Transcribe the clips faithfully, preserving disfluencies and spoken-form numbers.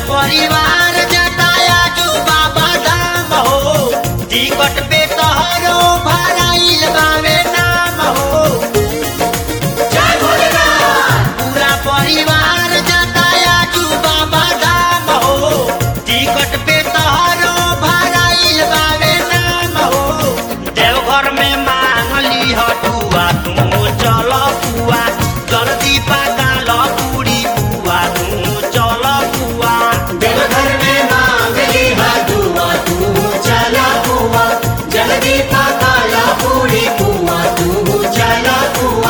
परिवार जताया जो बाबा धाम हो टिकट पे तोहरो भराइल बावे नाम हो। जय भोलेनाथ। पूरा परिवार जताया जो बाबा धाम हो टिकट पे तोहरो भराइल बावे नाम हो। देवघर में मांग ली हटुआ तू चल पुआ जल्दी पका लो पूरी पुआ तू चल पुआ। देवघर में मांग ली हटुआ तू चला पुआ जल्दी पका ला पूरी पुआ तू चला पुआ।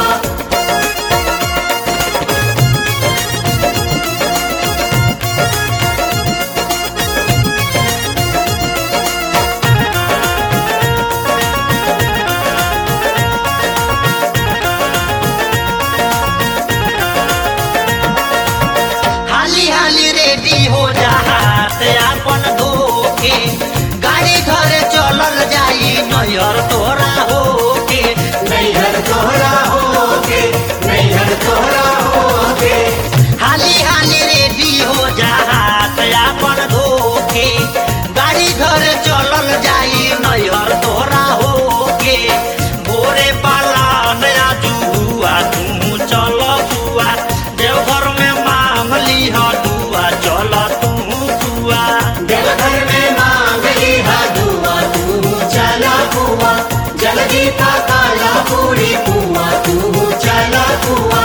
हाली हाली रेडी हो जा हाथ अपन धोके गाड़ी घरे चलल जाई नैहर तोरा होके। नैहर तोहरा होके नैहर तोहरा होके। हाली हाली रेडी हो जा हाथ अपन धोके गाड़ी घरे चलल जाई नैहर तोरा होके। भोरे पाला नया जुआ तू चल जुआ देवघर में मांग ली हटुआ चल तू जुआ। देवघर में मांग ली हटुआ तू चला पुआ जल्दी पका ला पूरी पुआ तू चला पुआ।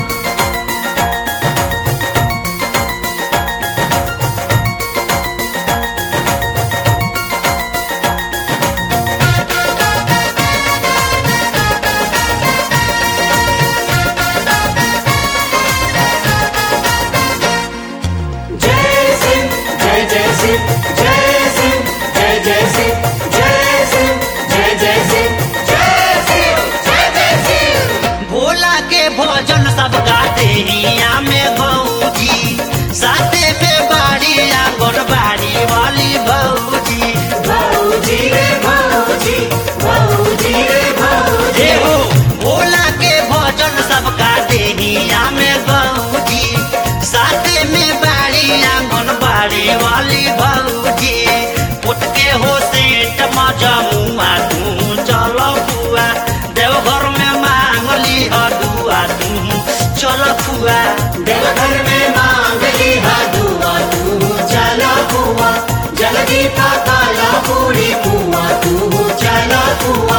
जय सिंह जय जय सिंह जय सिंह जय जय सिंह जय सिंह जय जय सिंह जय सिंह जय जय सिंह। भोला के भोजन सब गाते हिया में भौजी साथे में बाड़ी आंगन बाड़ी वाली भौजी। भौजी रे भौजी भौजी रे भौजी। हे हो भोला के भोजन सब गाते हिया में भौजी साथे में बाड़ी आंगन बाड़ी वाली भौजी। पुटके हो सेठ मजमुआ तू चल पुआ देवघर में मांग ली हटुआ तू चल पुआ। देवघर में मांग ली हटुआ तू चला पुआ जल्दी पका ला पूरी पुआ तू चला पुआ।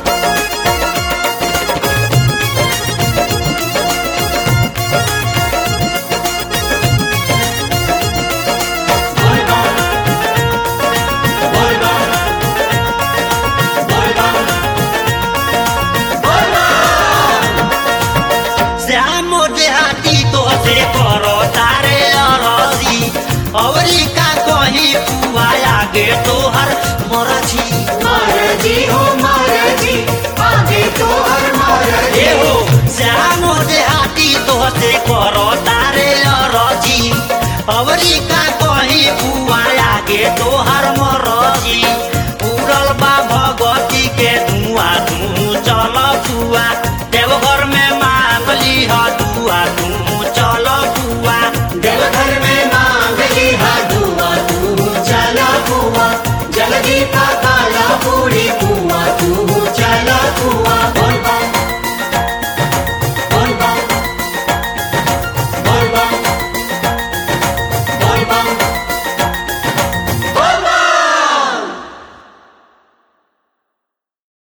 बोल बम बोल बम बोल बम बोल बम। श्याम देहाती तो से करो तारे अरसी औरी का कही पुआ आगे तोहर मरछी। मरजी हो मरजी आगे तो हर मरजी। हे हो श्याम देहाती तो से करो तारे अरसी औरी का कही पुआ आगे तोहर मरछी। उड़ल बा भगवती के धुआं तू चल पुआ देवघर में मांग ली हटुआ तू चल पुआ। देवघर में मांग ली हटुआ तू चला पुआ जल्दी पका ला पूरी